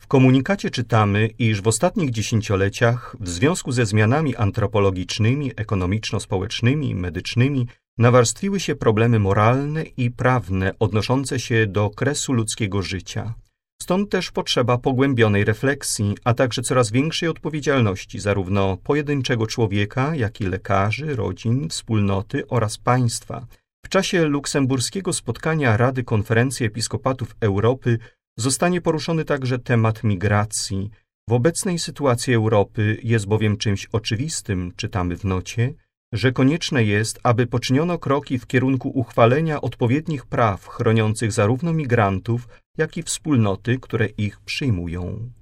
komunikacie czytamy, iż w ostatnich dziesięcioleciach w związku ze zmianami antropologicznymi, ekonomiczno-społecznymi, medycznymi nawarstwiły się problemy moralne i prawne odnoszące się do kresu ludzkiego życia. Stąd też potrzeba pogłębionej refleksji, a także coraz większej odpowiedzialności zarówno pojedynczego człowieka, jak i lekarzy, rodzin, wspólnoty oraz państwa. W czasie luksemburskiego spotkania Rady Konferencji Episkopatów Europy zostanie poruszony także temat migracji. W obecnej sytuacji Europy jest bowiem czymś oczywistym, czytamy w nocie, że konieczne jest, aby poczyniono kroki w kierunku uchwalenia odpowiednich praw chroniących zarówno migrantów, jak i wspólnoty, które ich przyjmują.